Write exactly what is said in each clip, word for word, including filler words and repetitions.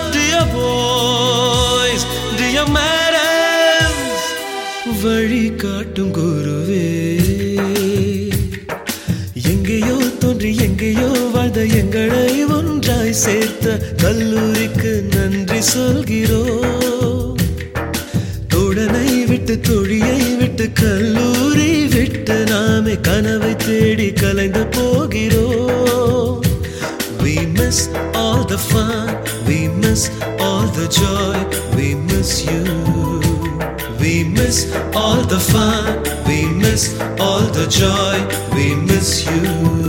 dear boys, dear madams, வழி காட்டும் குருவே. எங்கேயோ தோன்றி எங்கேயோ வாழ்ந்த எங்களை ஒன்றாய் சேர்த்த கல்லூரிக்கு நன்றி சொல்கிறோம். தோழனை விட்டு தொழியை விட்டு கல்லூரி விட்டு நாமே கனவை தேடி கலைந்து போகிறோம். We miss all the fun, we miss all the joy, we miss you. We miss all the fun, we miss all the joy, we miss you.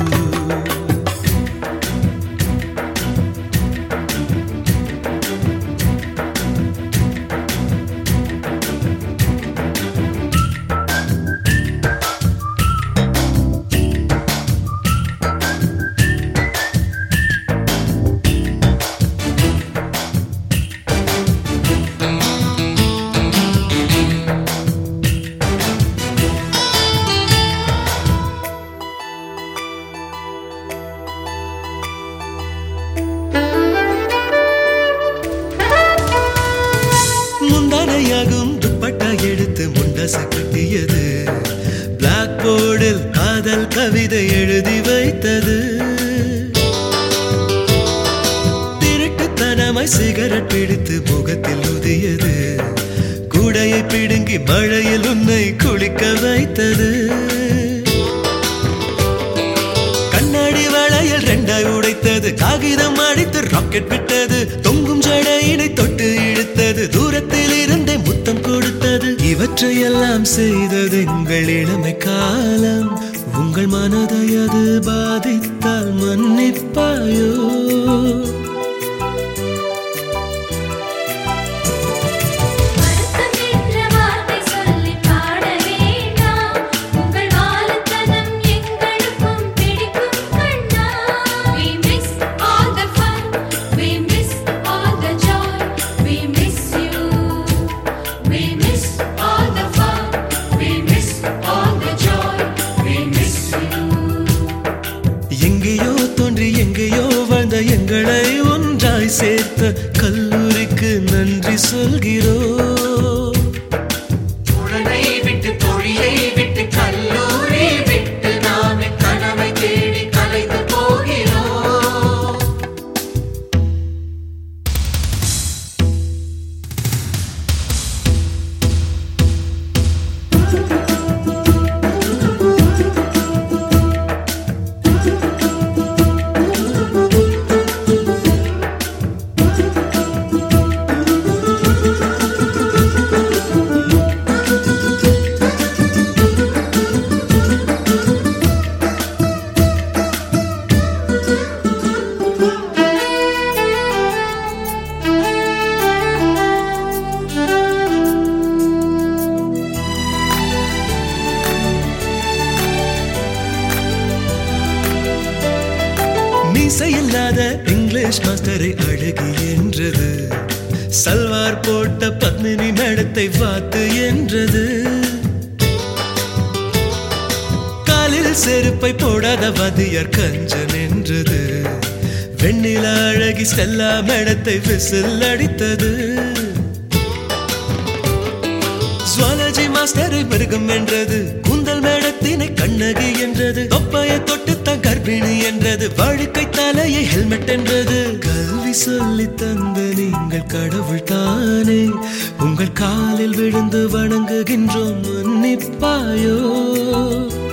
முந்தானையாகும் dupatta எடுத்து முண்டாசு கட்டியது, பிளாக் போர்டில் காதல் கவிதை எழுதி வைத்தது. திருட்டுத்தனமாய் சிகரெட் பிடித்து முகத்தில் ஊதியது, கூடையை பிடுங்கி மழையில் உன்னை குளிக்க வைத்தது. கண்ணாடி வளையல் ரெண்டாய் உடைத்தது, காகிதம் அடித்து ராக்கெட் விட்டது, தொங்கும் ஜடையினை தொட்டு இழுத்தது, தூரத்தில் இருந்தே முத்தம் கொடுத்தது. இவற்றையெல்லாம் செய்தது எங்கள் இளமை காலம். உங்கள் மனதை அது பாதித்தால் மன்னிப்பாயோ? எங்கேயோ தோன்றி எங்கேயோ வாழ்ந்த எங்களை ஒன்றாய் சேர்த்த கல்லூரிக்கு நன்றி சொல்கிறோம். உடனை விட்டு தொழிலை விட்டு கல்லூரி விட்டு நாமே கனவை தேடி கலைந்து போகிறோம். மீசையில்லாத இங்கிலீஷ் மாஸ்டரை அழகி என்றது, சல்வார் போட்ட பத்மினி மேடத்தை பார்த்து என்றது. காலில் செருப்பை போடாத வாத்தியார் கஞ்சன் என்றது, வெண்ணில அழகி ஸ்டெல்லா மேடத்தை விசில் அடித்தது. ஜுவாலஜி மாஸ்டரை மிருகம் என்றது, கூந்தல் மேடத்தினை கண்ணகி என்றது, தொப்பையை தொட்டு தான் கர்ப்பிணி என்றது, வாழ்க்கை தலையை ஹெல்மெட் என்றது. கல்வி சொல்லி தந்த நீங்கள் கடவுள் தானே, உங்கள் காலில் விழுந்து வணங்குகின்றோம், மன்னிப்பாயோ?